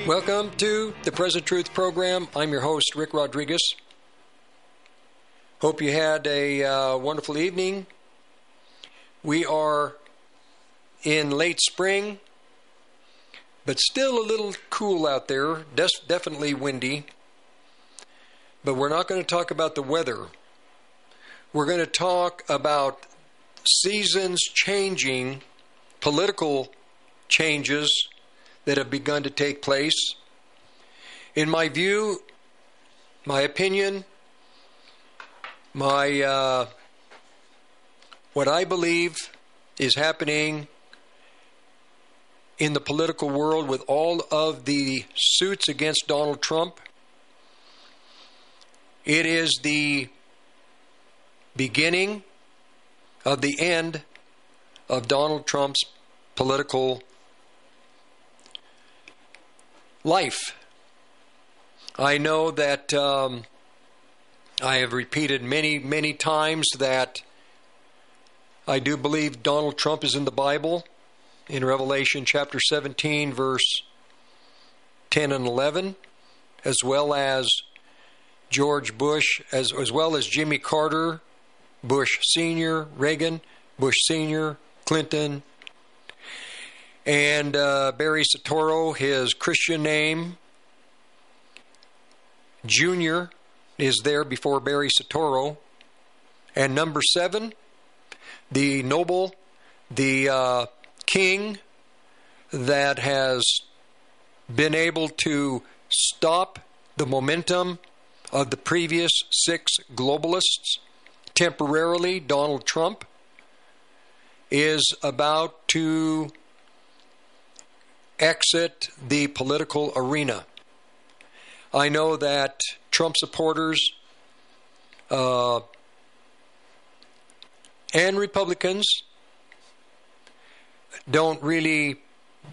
Welcome to the Present Truth Program. I'm your host, Rick Rodriguez. Hope you had a wonderful evening. We are in late spring, but still a little cool out there. Definitely windy. But we're not going to talk about the weather. We're going to talk about seasons changing, political changes that have begun to take place. In my view, my opinion, what I believe is happening in the political world with all of the suits against Donald Trump, it is the beginning of the end of Donald Trump's political life. I know that I have repeated many times that I do believe Donald Trump is in the Bible, in Revelation chapter 17, verse 10 and 11, as well as George Bush, as well as Jimmy Carter, Bush Sr., Reagan, Bush Sr., Clinton, and Barry Soetoro, his Christian name. Junior is there before Barry Soetoro. And number 7, the noble, the king that has been able to stop the momentum of the previous 6 globalists temporarily, Donald Trump, is about to exit the political arena. I know that Trump supporters and Republicans don't really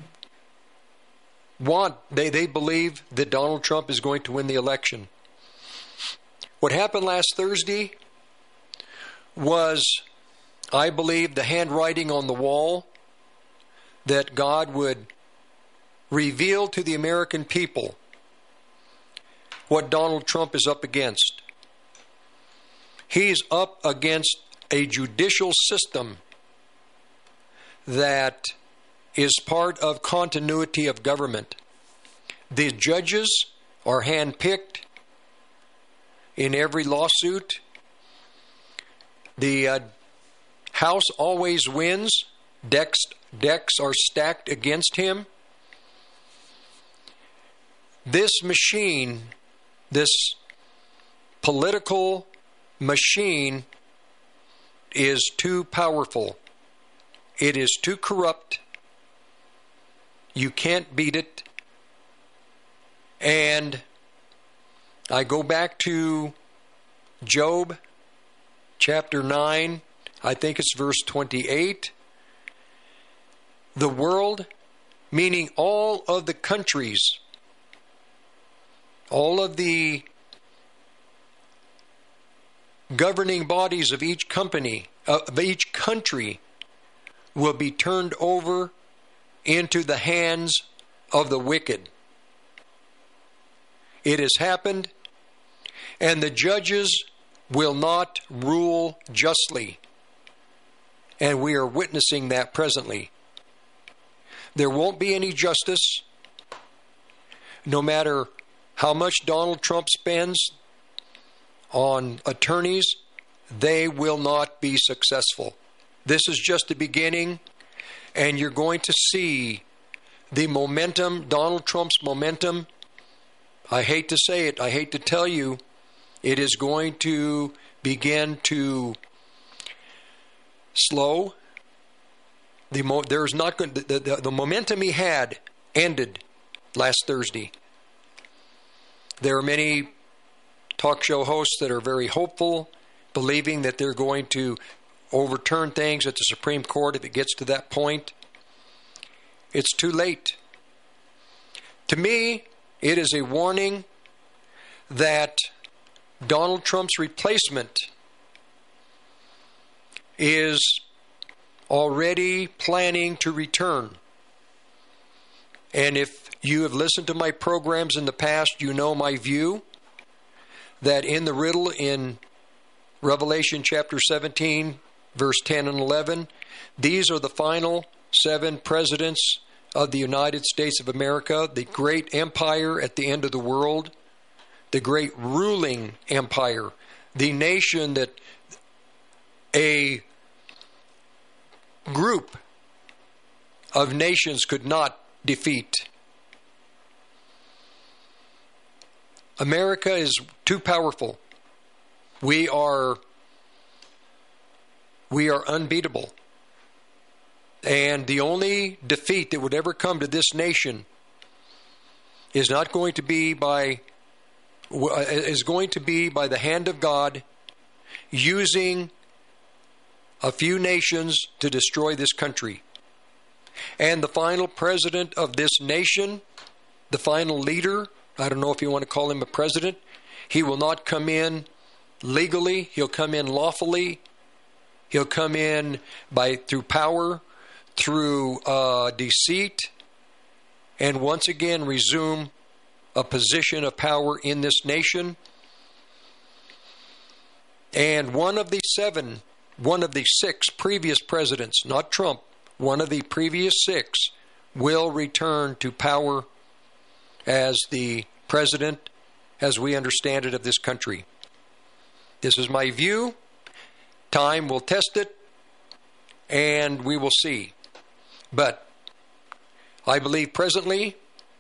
they believe that Donald Trump is going to win the election. What happened last Thursday was, I believe, the handwriting on the wall that God would reveal to the American people what Donald Trump is up against. He's up against a judicial system that is part of continuity of government. The judges are handpicked in every lawsuit. The House always wins. Decks are stacked against him. This machine, this political machine, is too powerful. It is too corrupt. You can't beat it. And I go back to Job chapter 9, I think it's verse 28. The world, meaning all of the countries, all of the governing bodies of each country will be turned over into the hands of the wicked. It has happened, and the judges will not rule justly. And we are witnessing that presently. There won't be any justice, no matter how much Donald Trump spends on attorneys. They will not be successful. This is just the beginning, and you're going to see the momentum, Donald Trump's momentum. I hate to say it, I hate to tell you, it is going to begin to slow. The momentum he had ended last Thursday. There are many talk show hosts that are very hopeful, believing that they're going to overturn things at the Supreme Court if it gets to that point. It's too late. To me, it is a warning that Donald Trump's replacement is already planning to return. And if You have listened to my programs in the past. You know my view that in the riddle in Revelation chapter 17, verse 10 and 11, these are the final 7 presidents of the United States of America, the great empire at the end of the world, the great ruling empire, the nation that a group of nations could not defeat. America is too powerful. We are unbeatable. And the only defeat that would ever come to this nation is going to be by the hand of God using a few nations to destroy this country. And the final president of this nation, the final leader, I don't know if you want to call him a president, he will not come in legally, he'll come in lawfully, he'll come in through power, through deceit, and once again resume a position of power in this nation. And one of the 6 previous presidents, not Trump, one of the previous 6 will return to power as the president, as we understand it, of this country. This is my view. Time will test it, and we will see. But I believe presently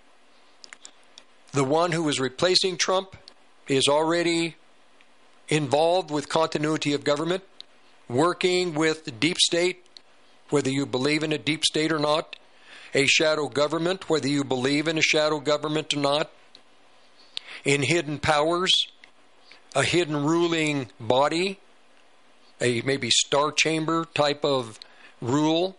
the one who is replacing Trump is already involved with continuity of government, working with the deep state, whether you believe in a deep state or not, a shadow government, whether you believe in a shadow government or not, in hidden powers, a hidden ruling body, a maybe star chamber type of rule.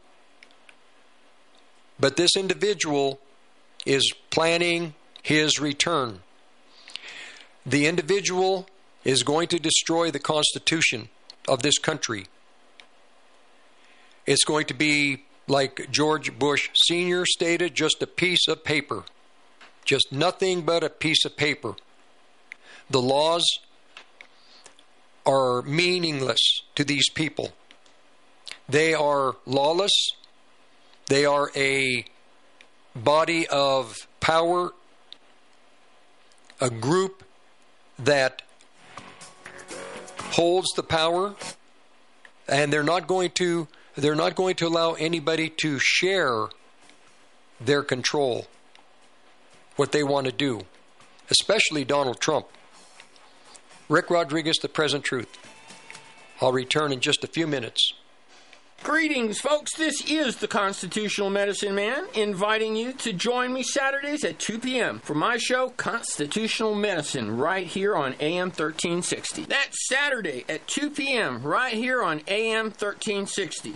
But this individual is planning his return. The individual is going to destroy the Constitution of this country. It's going to be, like George Bush Sr. stated, just a piece of paper. Just nothing but a piece of paper. The laws are meaningless to these people. They are lawless. They are a body of power, a group that holds the power, and they're not going to allow anybody to share their control, what they want to do, especially Donald Trump. Rick Rodriguez, The Present Truth. I'll return in just a few minutes. Greetings, folks. This is the Constitutional Medicine Man, inviting you to join me Saturdays at 2 p.m. for my show, Constitutional Medicine, right here on AM 1360. That's Saturday at 2 p.m. right here on AM 1360.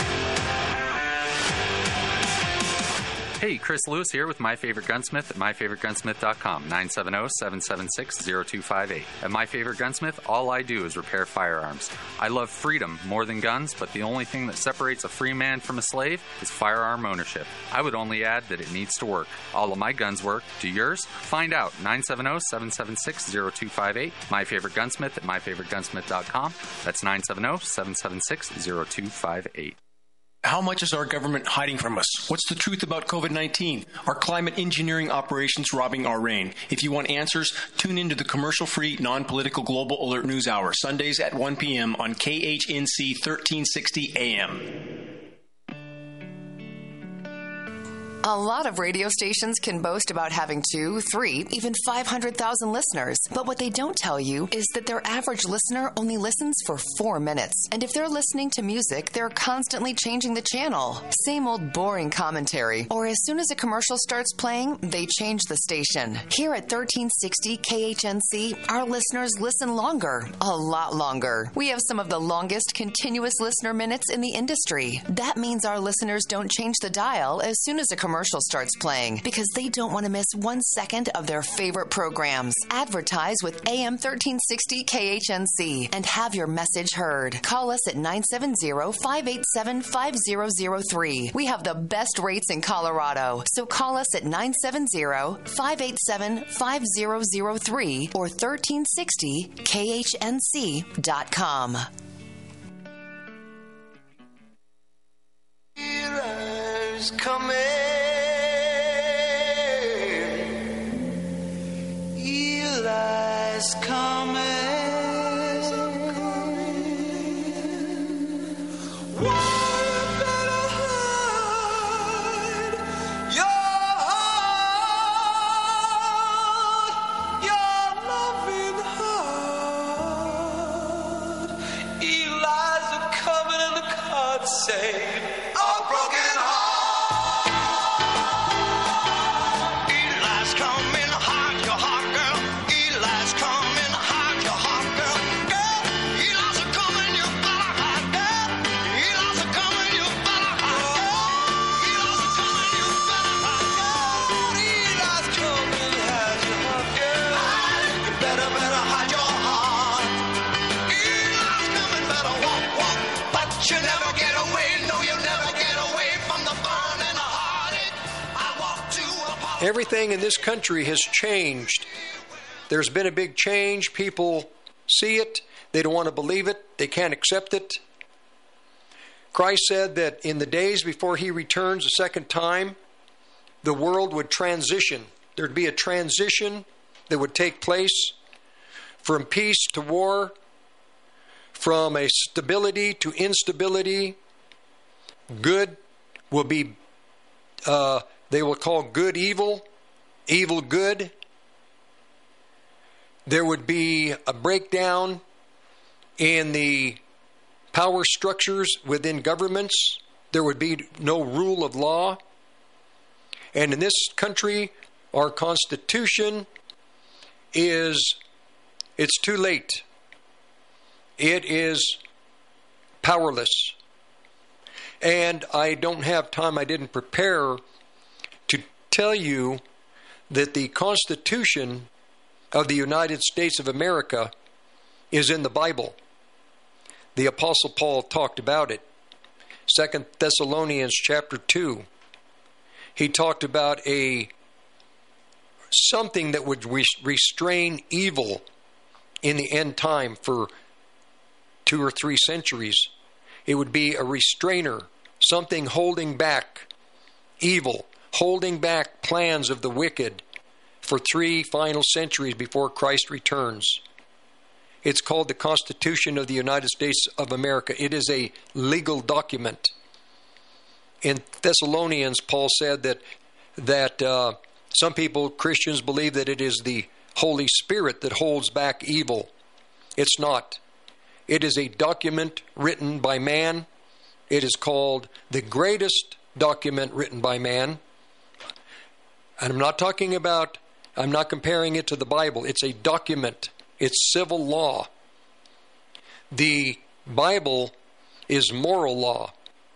Hey, Chris Lewis here with My Favorite Gunsmith at MyFavoriteGunsmith.com, 970-776-0258. At My Favorite Gunsmith, all I do is repair firearms. I love freedom more than guns, but the only thing that separates a free man from a slave is firearm ownership. I would only add that it needs to work. All of my guns work. Do yours? Find out. 970-776-0258. My Favorite Gunsmith at MyFavoriteGunsmith.com. That's 970-776-0258. How much is our government hiding from us? What's the truth about COVID-19? Are climate engineering operations robbing our rain? If you want answers, tune into the commercial-free, non-political Global Alert News Hour, Sundays at 1 p.m. on KHNC 1360 AM. A lot of radio stations can boast about having 2, 3, even 500,000 listeners. But what they don't tell you is that their average listener only listens for 4 minutes. And if they're listening to music, they're constantly changing the channel. Same old boring commentary. Or as soon as a commercial starts playing, they change the station. Here at 1360 KHNC, our listeners listen longer. A lot longer. We have some of the longest continuous listener minutes in the industry. That means our listeners don't change the dial as soon as a commercial commercial starts playing because they don't want to miss 1 second of their favorite programs. Advertise with AM 1360 KHNC and have your message heard. Call us at 970-587-5003. We have the best rates in Colorado, so call us at 970-587-5003 or 1360khnc.com. Eli's coming. Eli's coming. Say a broken heart. Eli's coming, hide your heart, girl. Eli's coming, hide your heart, girl. Girl, Eli's coming, you better hide, girl. Eli's coming, you better hide, girl. Eli's coming, you better hide, girl. Eli's coming, hide your heart, girl. You better hide your heart. Eli's coming, better walk, but you never get away. Everything in this country has changed. There's been a big change. People see it. They don't want to believe it. They can't accept it. Christ said that in the days before he returns a second time, the world would transition. There'd be a transition that would take place from peace to war, from a stability to instability. Good will be they will call good evil, evil good. There would be a breakdown in the power structures within governments. There would be no rule of law. And in this country, our Constitution it's too late. It is powerless. And I don't have time, I didn't prepare to tell you that the Constitution of the United States of America is in the Bible. The Apostle Paul talked about it. 2 Thessalonians chapter 2. He talked about something that would restrain evil in the end time for 2 or 3 centuries. It would be a restrainer, something holding back evil, holding back plans of the wicked for 3 final centuries before Christ returns. It's called the Constitution of the United States of America. It is a legal document. In Thessalonians, Paul said that some people, Christians, believe that it is the Holy Spirit that holds back evil. It's not. It is a document written by man. It is called the greatest document written by man. And I'm not comparing it to the Bible. It's a document. It's civil law. The Bible is moral law.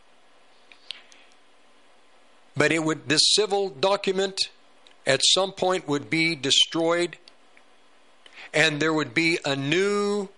But this civil document at some point would be destroyed, and there would be a new,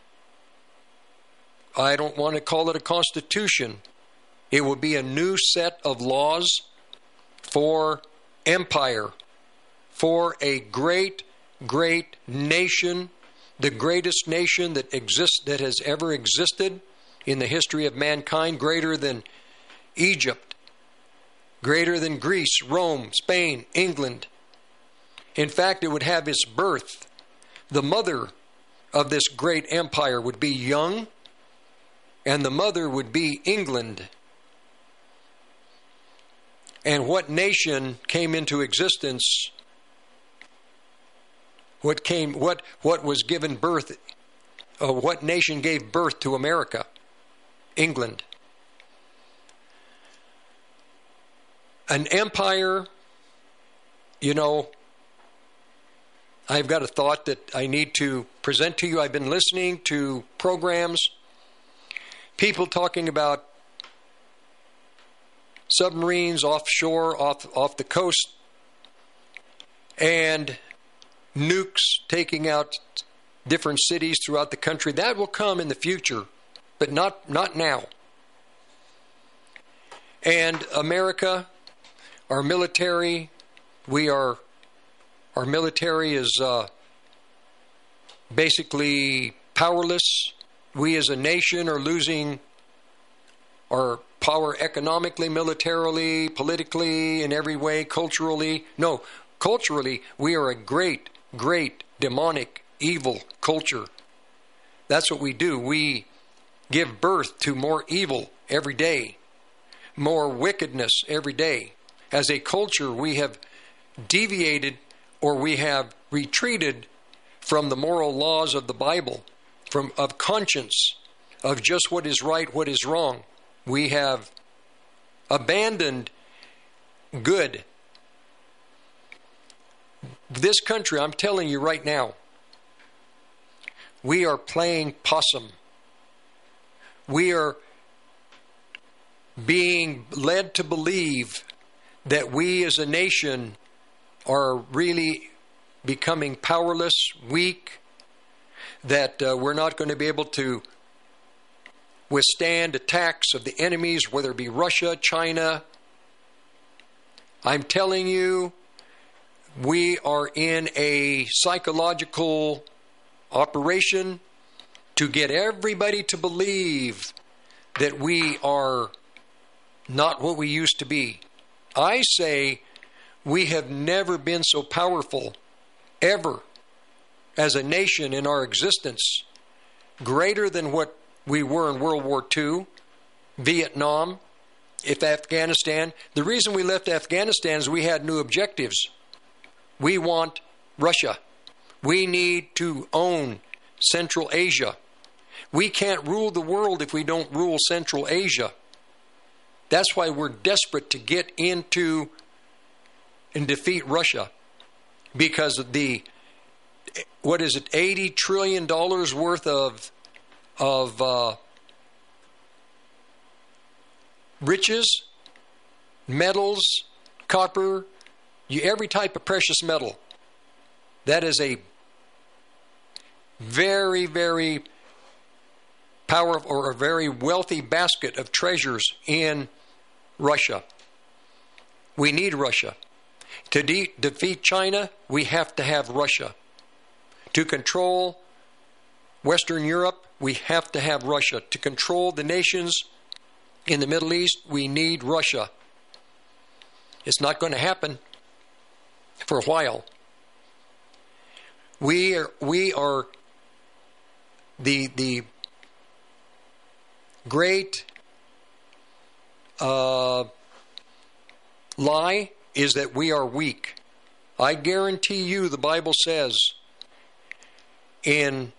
I don't want to call it a constitution. It would be a new set of laws for empire, for a great, great nation, the greatest nation that has ever existed in the history of mankind, greater than Egypt, greater than Greece, Rome, Spain, England. In fact, it would have its birth. The mother of this great empire would be young, and the mother would be England. And what nation came into existence? What was given birth? What nation gave birth to America? England. An empire, I've got a thought that I need to present to you. I've been listening to programs, people talking about submarines offshore, off the coast, and nukes taking out different cities throughout the country. That will come in the future, but not now. And America, our military, our military is basically powerless. We as a nation are losing our power economically, militarily, politically, in every way, culturally. No, culturally, we are a great, great, demonic, evil culture. That's what we do. We give birth to more evil every day, more wickedness every day. As a culture, we have deviated, or we have retreated from the moral laws of the Bible, of conscience, of just what is right, what is wrong. We have abandoned good. This country, I'm telling you right now, we are playing possum. We are being led to believe that we as a nation are really becoming powerless, weak, that we're not going to be able to withstand attacks of the enemies, whether it be Russia, China. I'm telling you, we are in a psychological operation to get everybody to believe that we are not what we used to be. I say we have never been so powerful, ever, as a nation in our existence, greater than what we were in World War II, Vietnam, Afghanistan. The reason we left Afghanistan is we had new objectives. We want Russia. We need to own Central Asia. We can't rule the world if we don't rule Central Asia. That's why we're desperate to get into and defeat Russia, because of the, what is it, $80 trillion worth of riches, metals, copper, every type of precious metal. That is a very, very powerful, or a very wealthy basket of treasures in Russia. We need Russia. To defeat China, we have to have Russia. To control Western Europe, we have to have Russia. To control the nations in the Middle East, we need Russia. It's not going to happen for a while. We are the great lie is that we are weak. I guarantee you, the Bible says in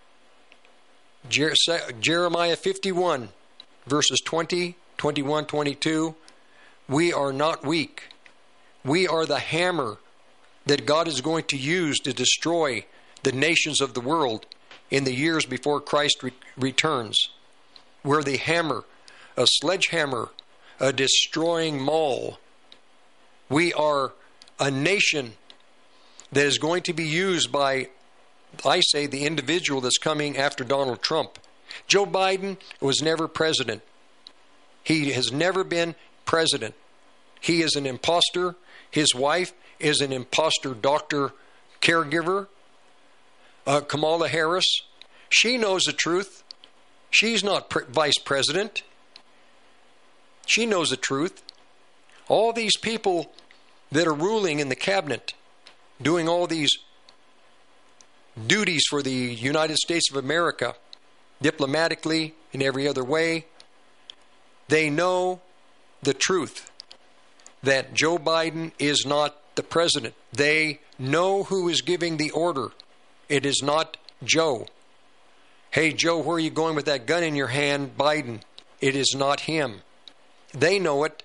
Jeremiah 51, verses 20, 21, 22, we are not weak. We are the hammer that God is going to use to destroy the nations of the world in the years before Christ returns. We're the hammer, a sledgehammer, a destroying maul. We are a nation that is going to be used by, I say, the individual that's coming after Donald Trump. Joe Biden was never president. He has never been president. He is an imposter. His wife is an imposter doctor caregiver. Kamala Harris, she knows the truth. She's not vice president. She knows the truth. All these people that are ruling in the cabinet, doing all these duties for the United States of America, diplomatically, in every other way, they know the truth that Joe Biden is not the president. They know who is giving the order. It is not Joe. Hey, Joe, where are you going with that gun in your hand, Biden? It is not him. They know it.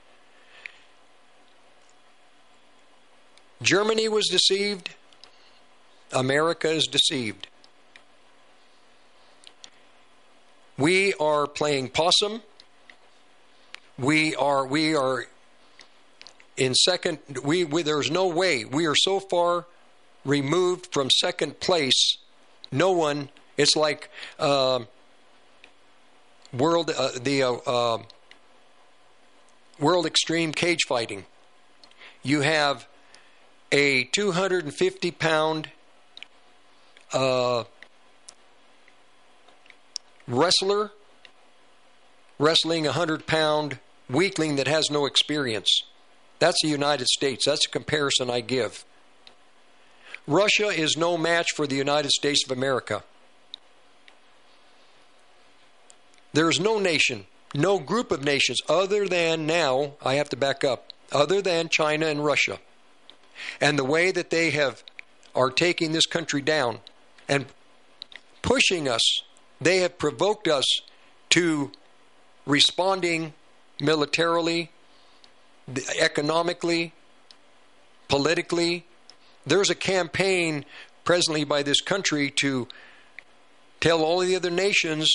Germany was deceived. America is deceived. We are playing possum. We are in second. There's no way. We are so far removed from second place. No one. It's like world extreme cage fighting. You have a 250-pound wrestler wrestling a 100-pound weakling that has no experience. That's the United States. That's a comparison I give. Russia is no match for the United States of America. There's no nation, no group of nations other than, now, I have to back up, other than China and Russia. And the way that they are taking this country down and pushing us, they have provoked us to responding militarily, economically, politically. There's a campaign presently by this country to tell all the other nations,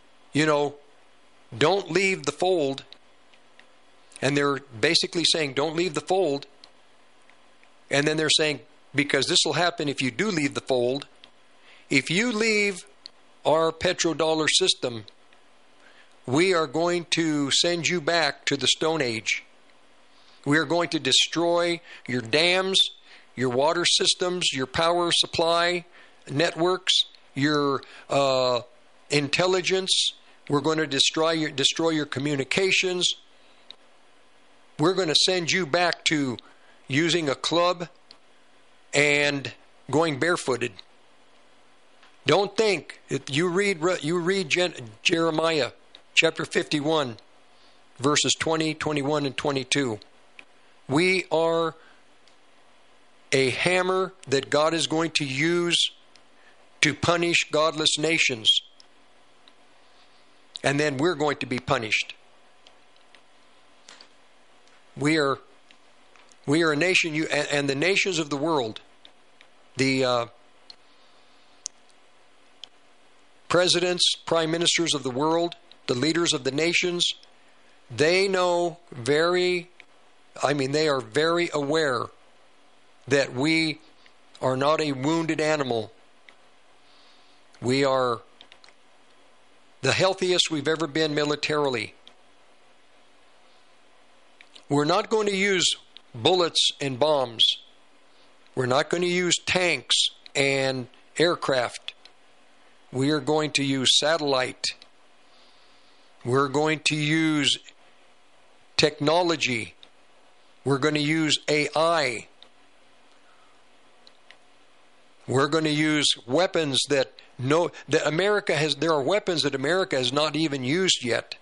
don't leave the fold. And they're basically saying, don't leave the fold. And then they're saying, because this will happen if you do leave the fold. If you leave our petrodollar system, we are going to send you back to the Stone Age. We are going to destroy your dams, your water systems, your power supply networks, your intelligence. We're going to destroy your communications. We're going to send you back to using a club and going barefooted. Don't think. You read Jeremiah chapter 51, verses 20, 21, and 22. We are a hammer that God is going to use to punish godless nations. And then we're going to be punished. We are a nation, and the nations of the world, the presidents, prime ministers of the world, the leaders of the nations, they are very aware that we are not a wounded animal. We are the healthiest we've ever been militarily. We're not going to use bullets and bombs. We're not going to use tanks and aircraft. We are going to use satellite. We're going to use technology. We're going to use AI. We're going to use weapons that America has. There are weapons that America has not even used yet.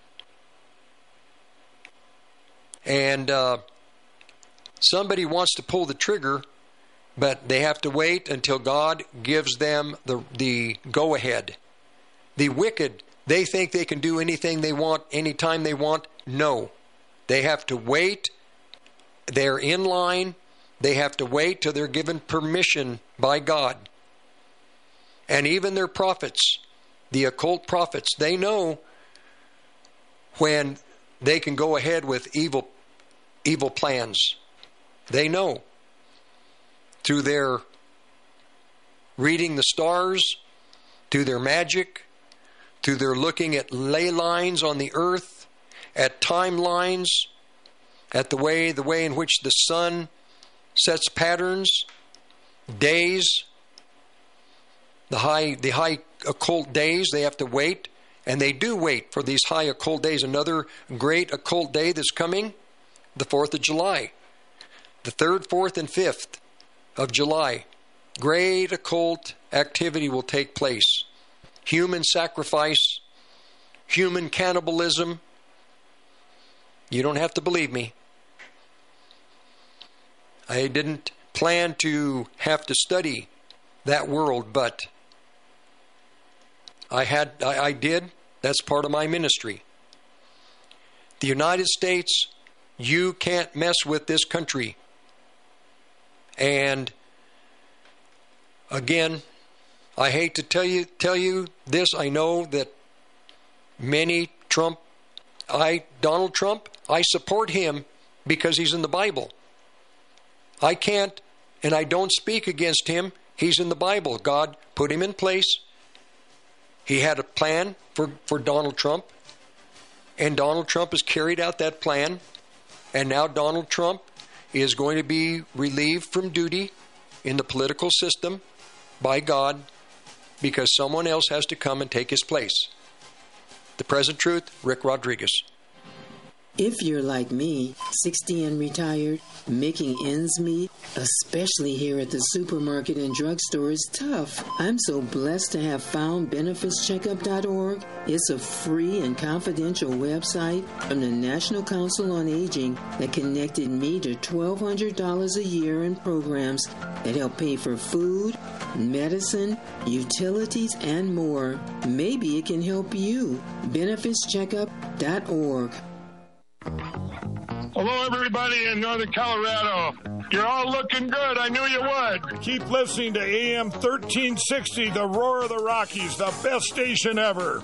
And somebody wants to pull the trigger, but they have to wait until God gives them the go-ahead. The wicked, they think they can do anything they want, anytime they want. No. They have to wait. They're in line. They have to wait till they're given permission by God. And even their prophets, the occult prophets, they know when they can go ahead with evil plans. They know through their reading the stars, through their magic, through their looking at ley lines on the earth, at timelines, at the way in which the sun sets patterns, days, the high occult days. They have to wait, and they do wait for these high occult days. Another great occult day that's coming, the 4th of July. The 3rd, 4th, and 5th of July. Great occult activity will take place. Human sacrifice, human cannibalism. You don't have to believe me. I didn't plan to have to study that world, but I did. That's part of my ministry. The United States, you can't mess with this country. And again, I hate to tell you this. I know that many Donald Trump, I support him because he's in the Bible. I can't, and I don't speak against him. He's in the Bible. God put him in place. He had a plan for Donald Trump, and Donald Trump has carried out that plan, and now Donald Trump is going to be relieved from duty in the political system by God because someone else has to come and take his place. The Present Truth, Rick Rodriguez. If you're like me, 60 and retired, making ends meet, especially here at the supermarket and drugstore, is tough. I'm so blessed to have found BenefitsCheckup.org. It's a free and confidential website from the National Council on Aging that connected me to $1,200 a year in programs that help pay for food, medicine, utilities, and more. Maybe it can help you. BenefitsCheckup.org. Hello, everybody in Northern Colorado. You're all looking good. I knew you would. Keep listening to AM 1360, the Roar of the Rockies, the best station ever.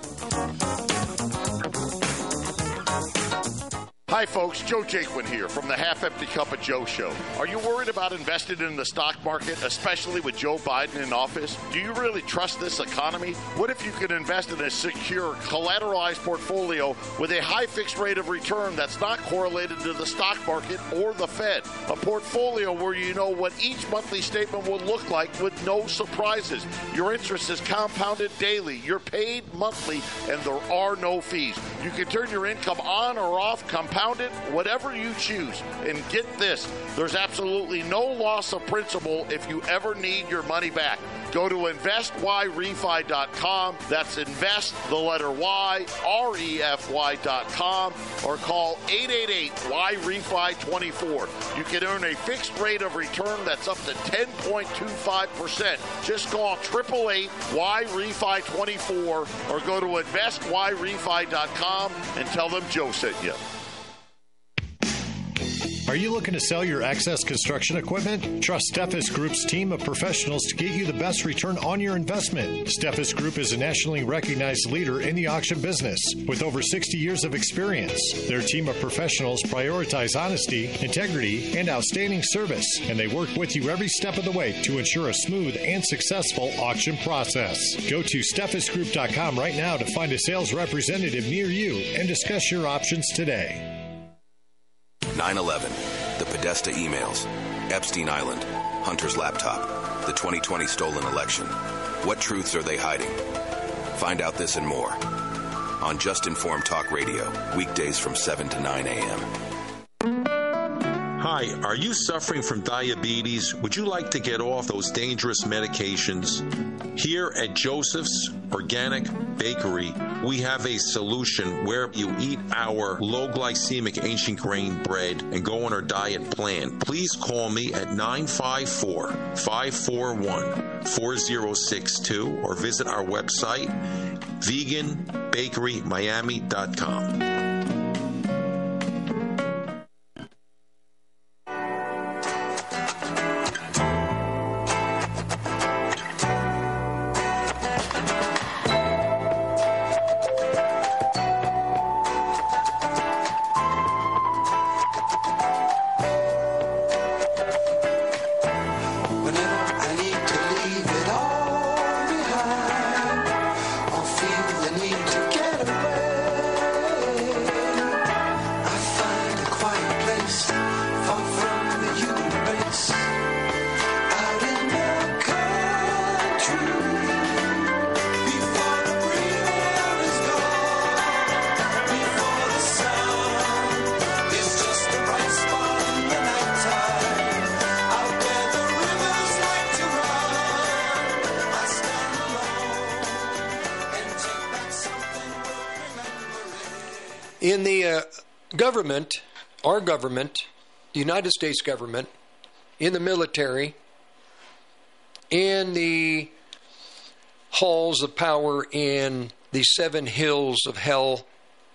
Hi, folks. Joe Jaquin here from the Half Empty Cup of Joe show. Are you worried about investing in the stock market, especially with Joe Biden in office? Do you really trust this economy? What if you could invest in a secure, collateralized portfolio with a high fixed rate of return that's not correlated to the stock market or the Fed? A portfolio where you know what each monthly statement will look like with no surprises. Your interest is compounded daily. You're paid monthly, and there are no fees. You can turn your income on or off, compound it, whatever you choose. And get this, there's absolutely no loss of principal if you ever need your money back. Go to investyrefi.com. That's invest, the letter Y, REFY.com, or call 888-YREFI24. You can earn a fixed rate of return that's up to 10.25%. Just call 888-YREFI24 or go to investyrefi.com and tell them Joe sent you. Are you looking to sell your excess construction equipment? Trust Steffes Group's team of professionals to get you the best return on your investment. Steffes Group is a nationally recognized leader in the auction business with over 60 years of experience. Their team of professionals prioritize honesty, integrity, and outstanding service, and they work with you every step of the way to ensure a smooth and successful auction process. Go to SteffesGroup.com right now to find a sales representative near you and discuss your options today. 9/11, the Podesta emails, Epstein Island, Hunter's laptop, the 2020 stolen election. What truths are they hiding? Find out this and more on Just Informed Talk Radio, weekdays from 7 to 9 a.m. Hi, are you suffering from diabetes? Would you like to get off those dangerous medications? Here at Joseph's Organic Bakery, we have a solution where you eat our low glycemic ancient grain bread and go on our diet plan. Please call me at 954-541-4062 or visit our website, veganbakerymiami.com. In the government, our government, the United States government, in the military, in the halls of power in the 7 hills of hell,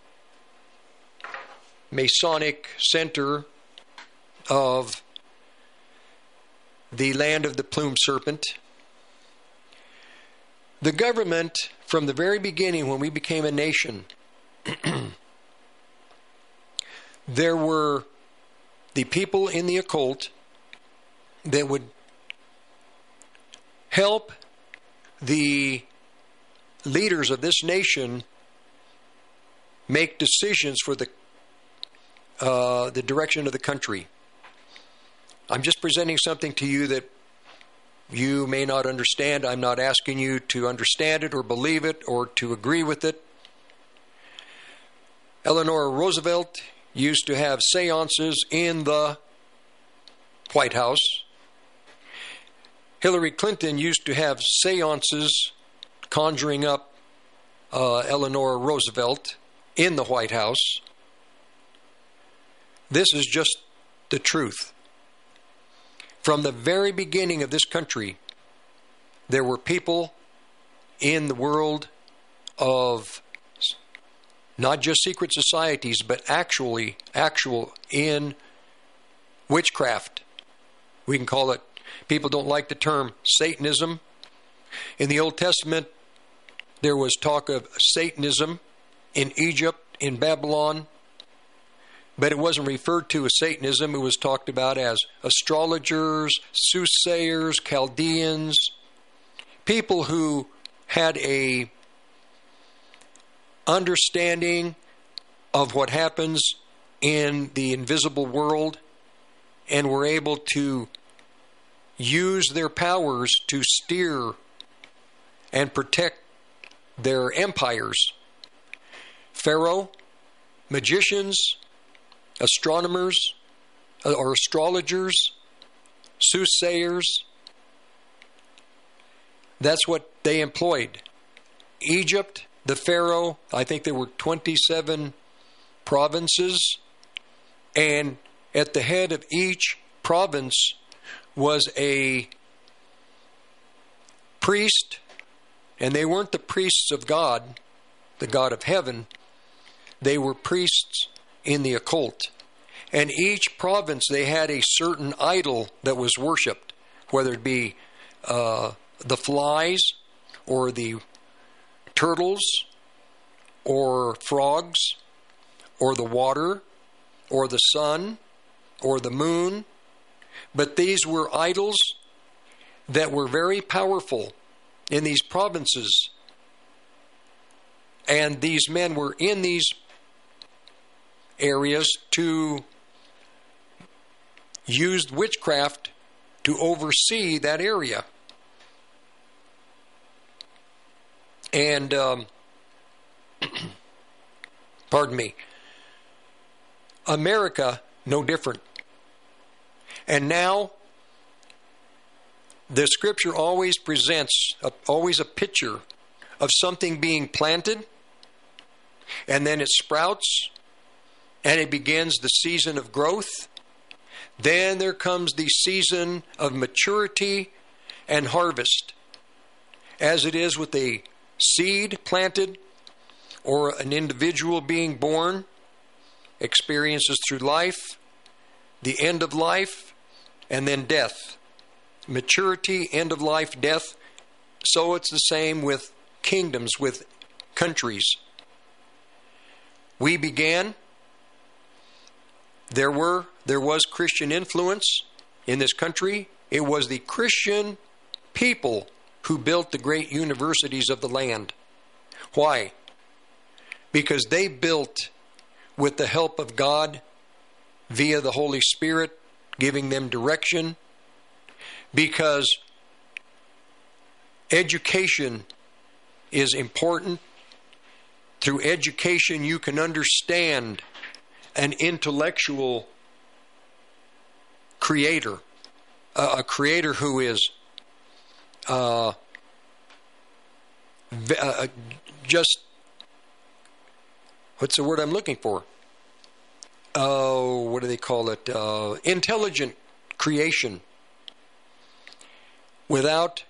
Masonic center of the land of the plumed serpent. The government, from the very beginning when we became a nation, there were the people in the occult that would help the leaders of this nation make decisions for the direction of the country. I'm just presenting something to you that you may not understand. I'm not asking you to understand it or believe it or to agree with it. Eleanor Roosevelt used to have seances in the White House. Hillary Clinton used to have seances conjuring up Eleanor Roosevelt in the White House. This is just the truth. From the very beginning of this country, there were people in the world of not just secret societies, but actual in witchcraft. We can call it, people don't like the term Satanism. In the Old Testament, there was talk of Satanism in Egypt, in Babylon, but it wasn't referred to as Satanism. It was talked about as astrologers, soothsayers, Chaldeans, people who had a understanding of what happens in the invisible world and were able to use their powers to steer and protect their empires. Pharaoh, magicians, astronomers or astrologers, soothsayers, that's what they employed. Egypt, the Pharaoh, I think there were 27 provinces, and at the head of each province was a priest, and they weren't the priests of God, the God of heaven. They were priests in the occult. And each province, they had a certain idol that was worshipped, whether it be the flies or the turtles or frogs or the water or the sun or the moon. But these were idols that were very powerful in these provinces. And these men were in these areas to use witchcraft to oversee that area. And, pardon me, America, no different. And now, the scripture always presents always a picture of something being planted, and then it sprouts, and it begins the season of growth. Then there comes the season of maturity and harvest. As it is with a seed planted or an individual being born, experiences through life, the end of life, and then death. Maturity, end of life, death. So it's the same with kingdoms, with countries. We began, there was Christian influence in this country. It was the Christian people who built the great universities of the land. Why? Because they built with the help of God via the Holy Spirit, giving them direction. Because education is important. Through education, you can understand an intellectual creator, a creator who is just, what's the word I'm looking for? What do they call it? Intelligent creation. Without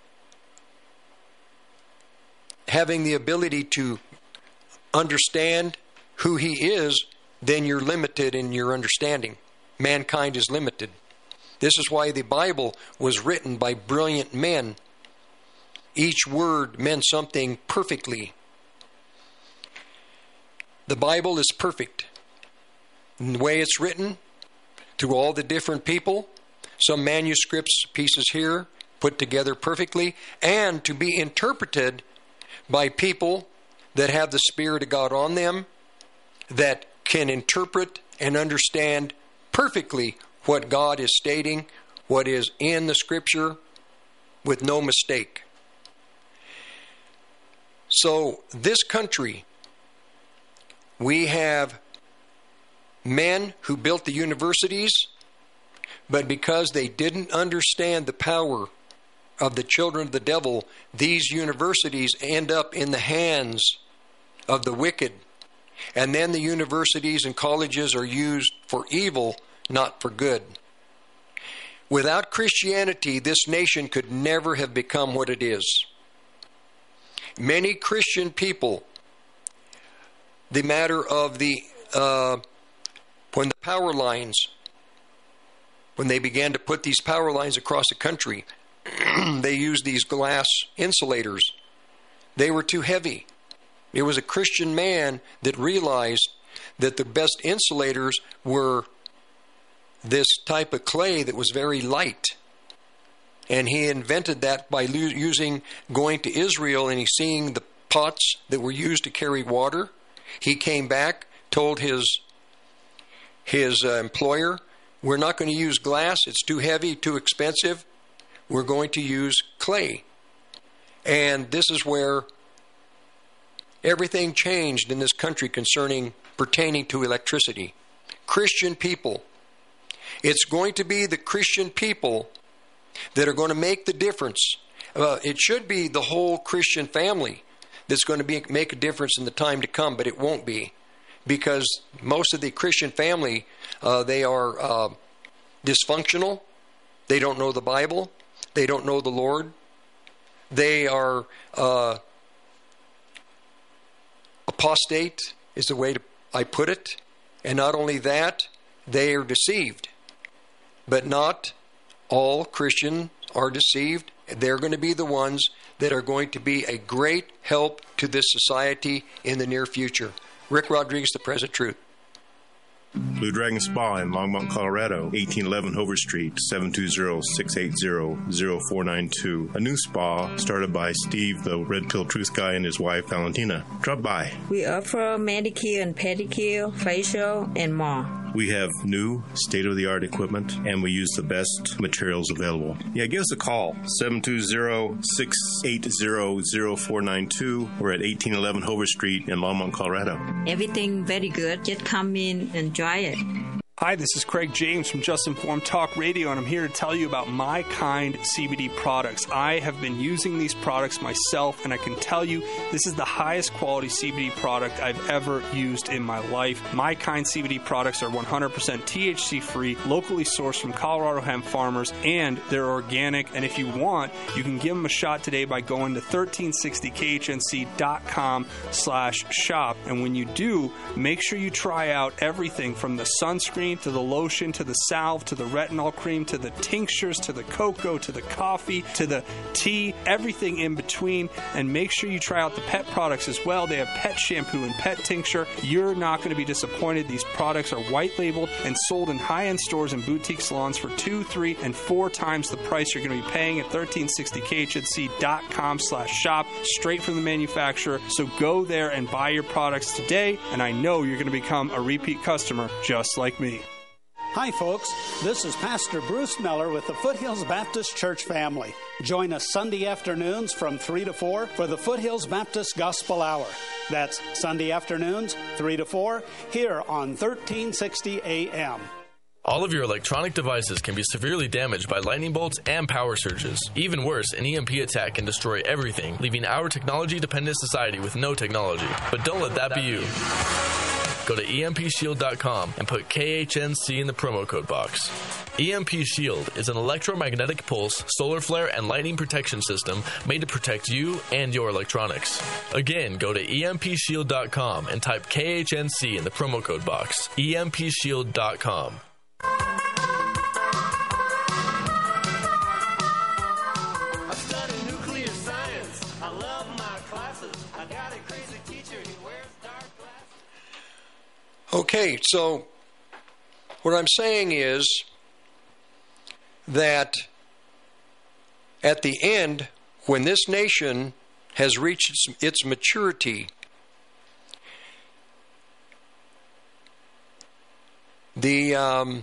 having the ability to understand who He is, then you're limited in your understanding. Mankind is limited. This is why the Bible was written by brilliant men. Each word meant something perfectly. The Bible is perfect. the way it's written, to all the different people, some manuscripts, pieces here, put together perfectly, and to be interpreted by people that have the Spirit of God on them, that can interpret and understand perfectly what God is stating, what is in the Scripture, with no mistake. So this country, we have men who built the universities, but because they didn't understand the power of the children of the devil, these universities end up in the hands of the wicked. And then the universities and colleges are used for evil, not for good. Without Christianity, this nation could never have become what it is. Many Christian people, the matter of the when the power lines, when they began to put these power lines across the country, they used these glass insulators. They were too heavy. It was a Christian man that realized that the best insulators were this type of clay that was very light. And he invented that by going to Israel and seeing the pots that were used to carry water. He came back, told his employer, we're not going to use glass. It's too heavy, too expensive. We're going to use clay. And this is where everything changed in this country pertaining to electricity. Christian people. It's going to be the Christian people that are going to make the difference. It should be the whole Christian family that's going to make a difference in the time to come, but it won't be. Because most of the Christian family, they are dysfunctional. They don't know the Bible. They don't know the Lord. They are apostate, is the way I put it. And not only that, they are deceived. But not all Christians are deceived. They're going to be the ones that are going to be a great help to this society in the near future. Rick Rodriguez, The Present Truth. Blue Dragon Spa in Longmont, Colorado, 1811 Hover Street, 720-680-0492. A new spa started by Steve, the Red Pill Truth Guy, and his wife, Valentina. Drop by. We offer manicure and pedicure, facial, and more. We have new, state-of-the-art equipment, and we use the best materials available. Yeah, give us a call, 720-680-0492. We're at 1811 Hover Street in Longmont, Colorado. Everything very good. Just come in and try it. Hi, this is Craig James from Just Informed Talk Radio, and I'm here to tell you about My Kind CBD products. I have been using these products myself, and I can tell you this is the highest quality CBD product I've ever used in my life. My Kind CBD products are 100% THC-free, locally sourced from Colorado hemp farmers, and they're organic. And if you want, you can give them a shot today by going to 1360khnc.com/shop. And when you do, make sure you try out everything from the sunscreen to the lotion, to the salve, to the retinol cream, to the tinctures, to the cocoa, to the coffee, to the tea, everything in between. And make sure you try out the pet products as well. They have pet shampoo and pet tincture. You're not going to be disappointed. These products are white labeled and sold in high-end stores and boutique salons for 2, 3, and 4 times the price you're going to be paying at 1360khnc.com/shop, straight from the manufacturer. So go there and buy your products today, and I know you're going to become a repeat customer just like me. Hi, folks. This is Pastor Bruce Miller with the Foothills Baptist Church family. Join us Sunday afternoons from 3 to 4 for the Foothills Baptist Gospel Hour. That's Sunday afternoons, 3 to 4, here on 1360 AM. All of your electronic devices can be severely damaged by lightning bolts and power surges. Even worse, an EMP attack can destroy everything, leaving our technology-dependent society with no technology. But don't let that be you. Go to EMPShield.com and put KHNC in the promo code box. EMP Shield is an electromagnetic pulse, solar flare, and lightning protection system made to protect you and your electronics. Again, go to EMPShield.com and type KHNC in the promo code box. EMPShield.com. I study nuclear science. I love my classes. I got a crazy teacher who wears dark glasses. Okay, so What I'm saying is that at the end, when this nation has reached its maturity, the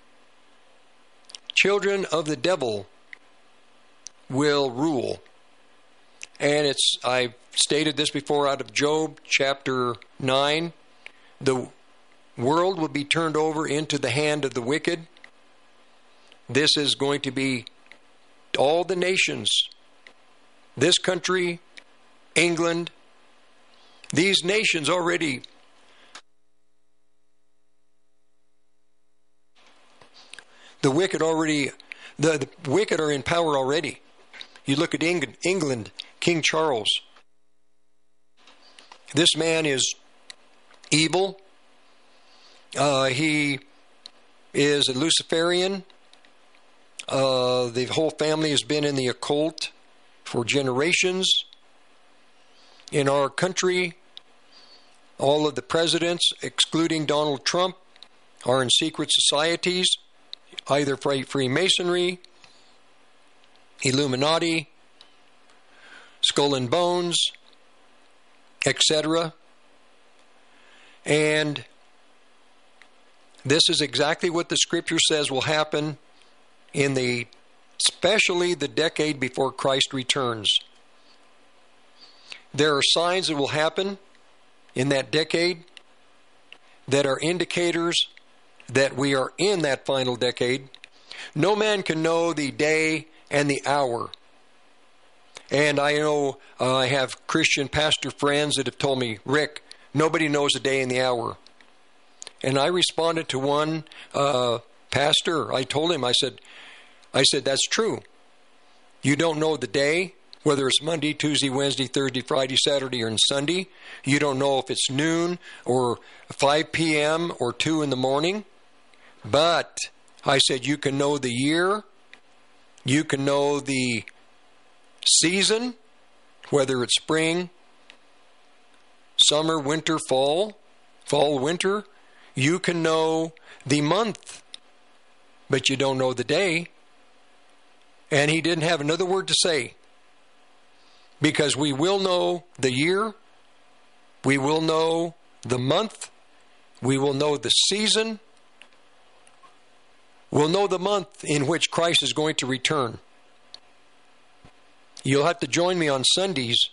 children of the devil will rule. And I've stated this before out of Job chapter 9. The world will be turned over into the hand of the wicked. This is going to be all the nations, this country, England, these nations already. The wicked are in power already. You look at England, King Charles. This man is evil. He is a Luciferian. The whole family has been in the occult for generations. In our country, all of the presidents, excluding Donald Trump, are in secret societies, either Freemasonry, Illuminati, Skull and Bones, etc. And this is exactly what the Scripture says will happen in especially the decade before Christ returns. There are signs that will happen in that decade that are indicators that we are in that final decade. No man can know the day and the hour. And I know I have Christian pastor friends that have told me, Rick, nobody knows the day and the hour. And I responded to one pastor. I told him, I said, that's true. You don't know the day, whether it's Monday, Tuesday, Wednesday, Thursday, Friday, Saturday, or Sunday. You don't know if it's noon or 5 p.m. or 2 in the morning. But I said you can know the year. You can know the season, whether it's spring, summer, winter, fall, winter. You can know the month, but you don't know the day. And he didn't have another word to say, because we will know the year, we will know the month, we will know the season, we'll know the month in which Christ is going to return. You'll have to join me on Sundays.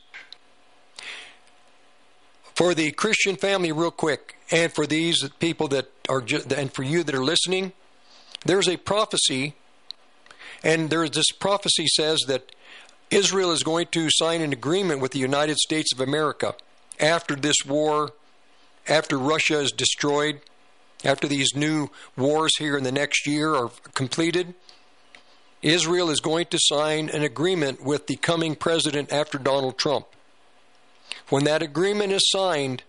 For the Christian family, real quick, and for these people that are, and for you that are listening, there's a prophecy, and this prophecy says that Israel is going to sign an agreement with the United States of America after this war, after Russia is destroyed, after these new wars here in the next year are completed. Israel is going to sign an agreement with the coming president after Donald Trump. When that agreement is signed,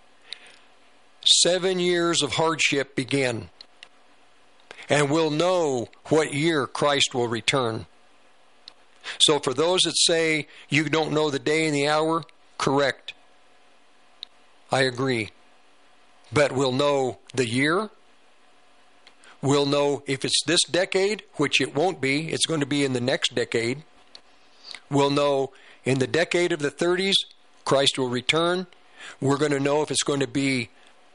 7 years of hardship begin. And we'll know what year Christ will return. So for those that say you don't know the day and the hour, correct. I agree. But we'll know the year. We'll know if it's this decade, which it won't be. It's going to be in the next decade. We'll know in the decade of the 30s, Christ will return. We're going to know if it's going to be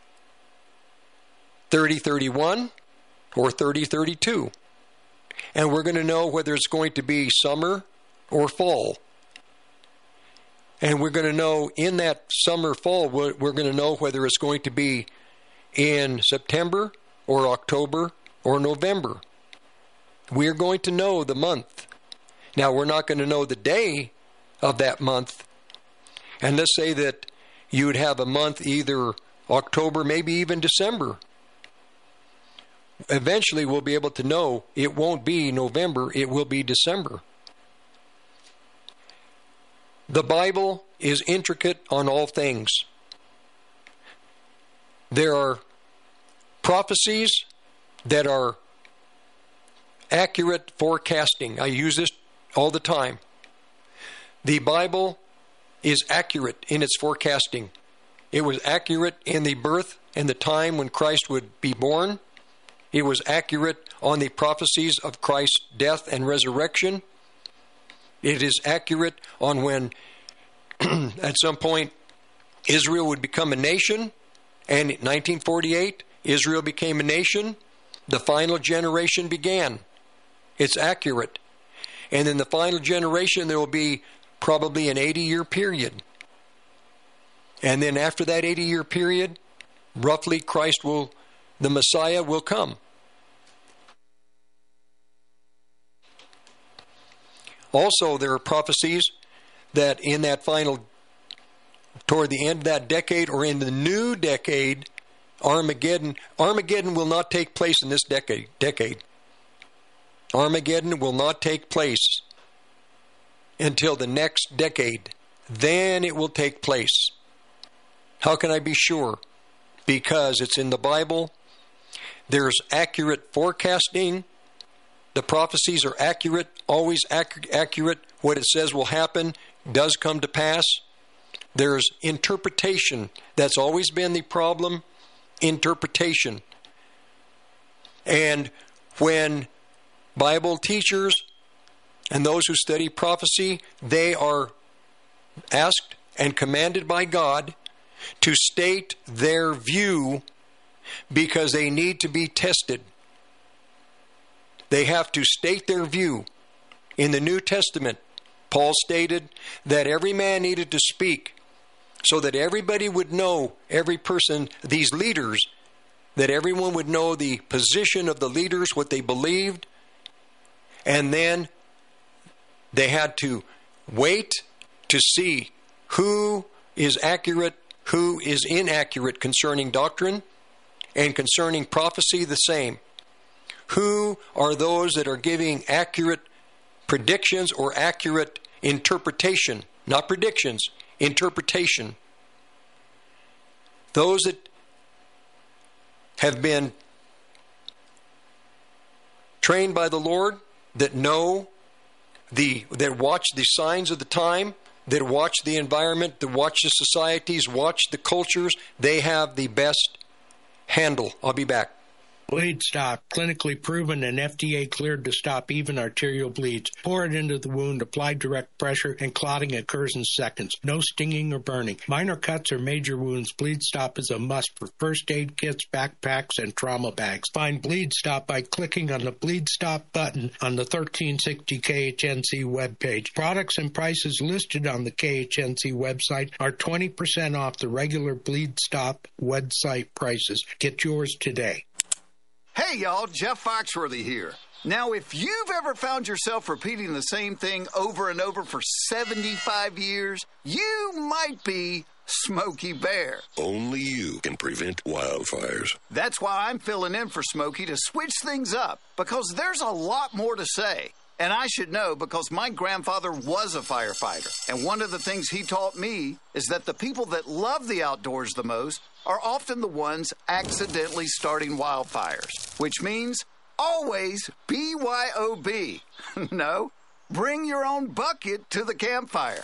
3031 or 3032. And we're going to know whether it's going to be summer or fall. And we're going to know in that summer, fall, we're going to know whether it's going to be in September or October or November. We're going to know the month. Now, we're not going to know the day of that month. And let's say that you would have a month either October, maybe even December. Eventually, we'll be able to know it won't be November, it will be December. The Bible is intricate on all things. There are prophecies that are accurate forecasting. I use this all the time. The Bible is accurate in its forecasting. It was accurate in the birth and the time when Christ would be born. It was accurate on the prophecies of Christ's death and resurrection. It is accurate on when, at some point, Israel would become a nation. And in 1948, Israel became a nation. The final generation began. It's accurate. And in the final generation, there will be probably an 80-year period. And then after that 80-year period, roughly the Messiah will come. Also, there are prophecies that in that final, toward the end of that decade or in the new decade, Armageddon will not take place in this decade. Armageddon will not take place until the next decade. Then it will take place. How can I be sure? Because it's in the Bible. There's accurate forecasting. The prophecies are accurate, always accurate. What it says will happen does come to pass. There's interpretation. That's always been the problem. Interpretation. And when Bible teachers and those who study prophecy, they are asked and commanded by God to state their view because they need to be tested. They have to state their view. In the New Testament, Paul stated that every man needed to speak so that everybody would know, every person, these leaders, that everyone would know the position of the leaders, what they believed, and then they had to wait to see who is accurate, who is inaccurate concerning doctrine, and concerning prophecy the same. Who are those that are giving accurate predictions or accurate interpretation? Not predictions, interpretation. Those that have been trained by the Lord, that know that watch the signs of the time, that watch the environment, that watch the societies, watch the cultures, they have the best handle. I'll be back. Bleed Stop, clinically proven and FDA cleared to stop even arterial bleeds. Pour it into the wound, apply direct pressure, and clotting occurs in seconds. No stinging or burning. Minor cuts or major wounds, Bleed Stop is a must for first aid kits, backpacks, and trauma bags. Find Bleed Stop by clicking on the Bleed Stop button on the 1360 KHNC webpage. Products and prices listed on the KHNC website are 20% off the regular Bleed Stop website prices. Get yours today. Hey, y'all, Jeff Foxworthy here. Now, if you've ever found yourself repeating the same thing over and over for 75 years, you might be Smokey Bear. Only you can prevent wildfires. That's why I'm filling in for Smokey to switch things up, because there's a lot more to say. And I should know because my grandfather was a firefighter. And one of the things he taught me is that the people that love the outdoors the most are often the ones accidentally starting wildfires, which means always BYOB. No, bring your own bucket to the campfire.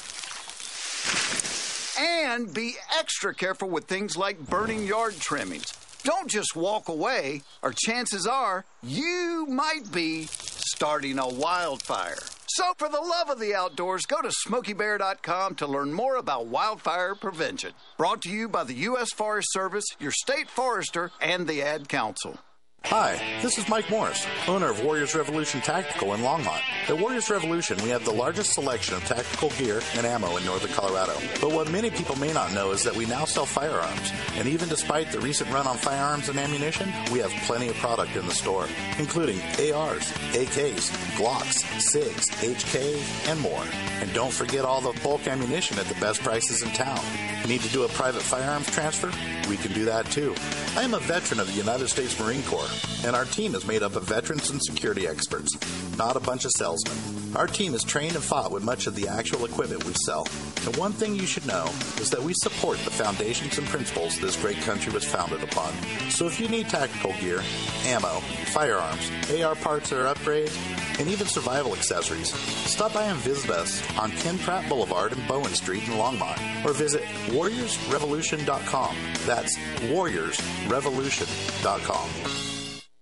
And be extra careful with things like burning yard trimmings. Don't just walk away, or chances are you might be starting a wildfire. So for the love of the outdoors, go to SmokeyBear.com to learn more about wildfire prevention. Brought to you by the U.S. Forest Service, your state forester, and the Ad Council. Hi, this is Mike Morris, owner of Warriors Revolution Tactical in Longmont. At Warriors Revolution, we have the largest selection of tactical gear and ammo in northern Colorado. But what many people may not know is that we now sell firearms. And even despite the recent run on firearms and ammunition, we have plenty of product in the store, including ARs, AKs, Glocks, SIGs, HK, and more. And don't forget all the bulk ammunition at the best prices in town. Need to do a private firearms transfer? We can do that too. I am a veteran of the United States Marine Corps, and our team is made up of veterans and security experts, not a bunch of salesmen. Our team is trained and fought with much of the actual equipment we sell. And one thing you should know is that we support the foundations and principles this great country was founded upon. So if you need tactical gear, ammo, firearms, AR parts or upgrades, and even survival accessories, stop by and visit us on Ken Pratt Boulevard and Bowen Street in Longmont, or visit warriorsrevolution.com. That's warriorsrevolution.com.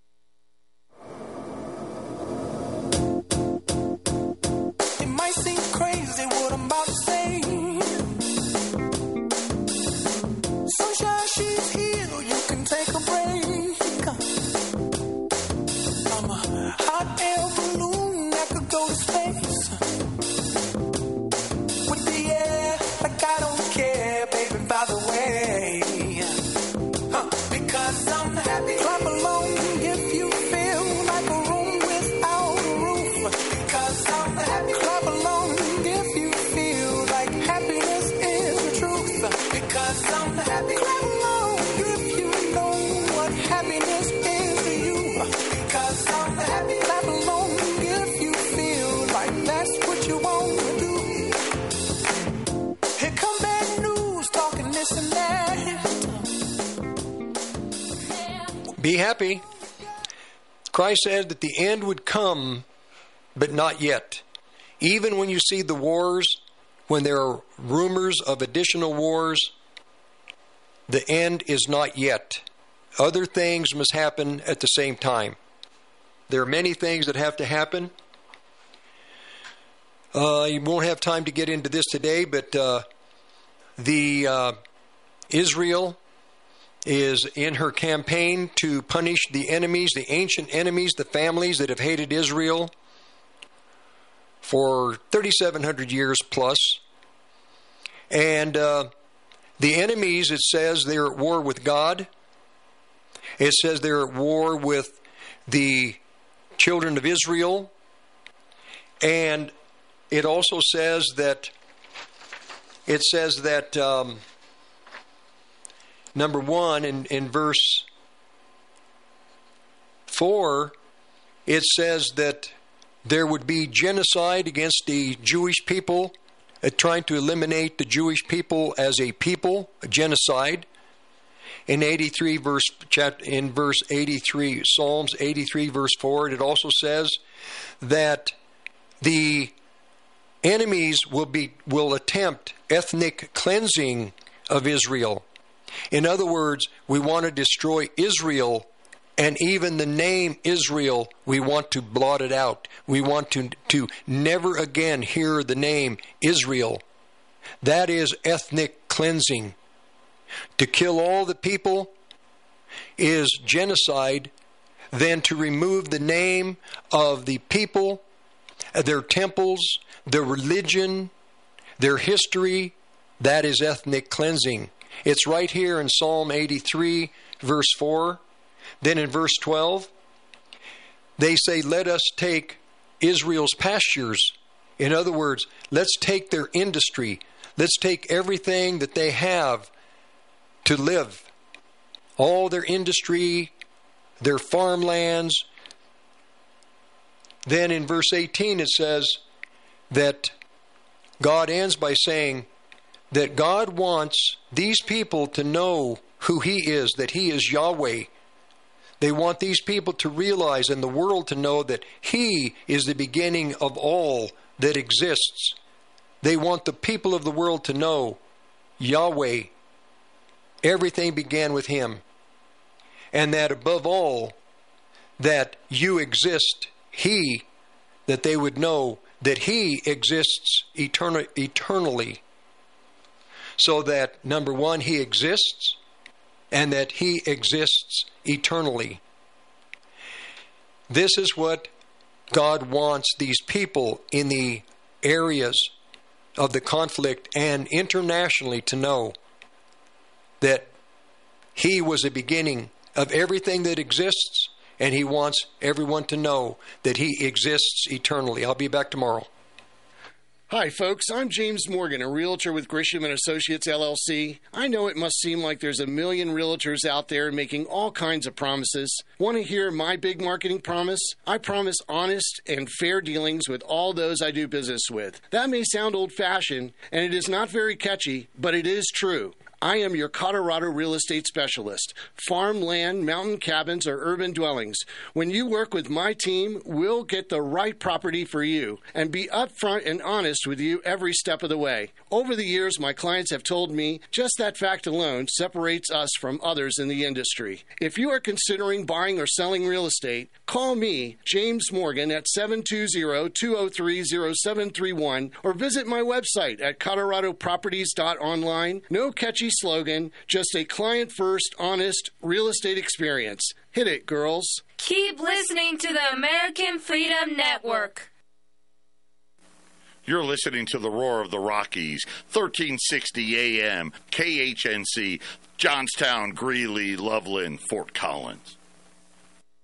'Cause I'm happy. Clap along if you know what happiness is to you. 'Cause I'm happy. Clap along if you feel like that's what you want to do. Here come bad news, talking this and that. Be happy. Christ said that the end would come, but not yet. Even when you see the wars, when there are rumors of additional wars, the end is not yet. Other things must happen at the same time. There are many things that have to happen. You won't have time to get into this today, but Israel is in her campaign to punish the enemies, the ancient enemies, the families that have hated Israel for 3,700 years plus. And the enemies, it says they're at war with God. It says they're at war with the children of Israel. And it also says that, number 1, in verse 4, it says that there would be genocide against the Jewish people, trying to eliminate the Jewish people as a people, a genocide. In verse 83, Psalms 83, verse 4, it also says that the enemies will attempt ethnic cleansing of Israel. In other words, we want to destroy Israel, and even the name Israel, we want to blot it out. We want to never again hear the name Israel. That is ethnic cleansing. To kill all the people is genocide. Then to remove the name of the people, their temples, their religion, their history, that is ethnic cleansing. It's right here in Psalm 83, verse 4. Then in verse 12, they say, let us take Israel's pastures. In other words, let's take their industry. Let's take everything that they have to live. All their industry, their farmlands. Then in verse 18 it says that God ends by saying that God wants these people to know who He is, that He is Yahweh. They want these people to realize and the world to know that He is the beginning of all that exists. They want the people of the world to know Yahweh. Everything began with Him. And that above all, that you exist, He, that they would know that He exists eternally. So that, number 1, He exists, and that He exists eternally. This is what God wants these people in the areas of the conflict and internationally to know, that He was the beginning of everything that exists, and He wants everyone to know that He exists eternally. I'll be back tomorrow. Hi, folks. I'm James Morgan, a realtor with Grisham & Associates, LLC. I know it must seem like there's a million realtors out there making all kinds of promises. Want to hear my big marketing promise? I promise honest and fair dealings with all those I do business with. That may sound old-fashioned, and it is not very catchy, but it is true. I am your Colorado real estate specialist. Farm, land, mountain cabins, or urban dwellings. When you work with my team, we'll get the right property for you and be upfront and honest with you every step of the way. Over the years, my clients have told me just that fact alone separates us from others in the industry. If you are considering buying or selling real estate, call me, James Morgan, at 720-203-0731 or visit my website at coloradoproperties.online. No catchy slogan, just a client-first, honest real estate experience. Hit it, girls. Keep listening to the American Freedom Network. You're listening to the Roar of the Rockies, 1360 AM, KHNC, Johnstown, Greeley, Loveland, Fort Collins.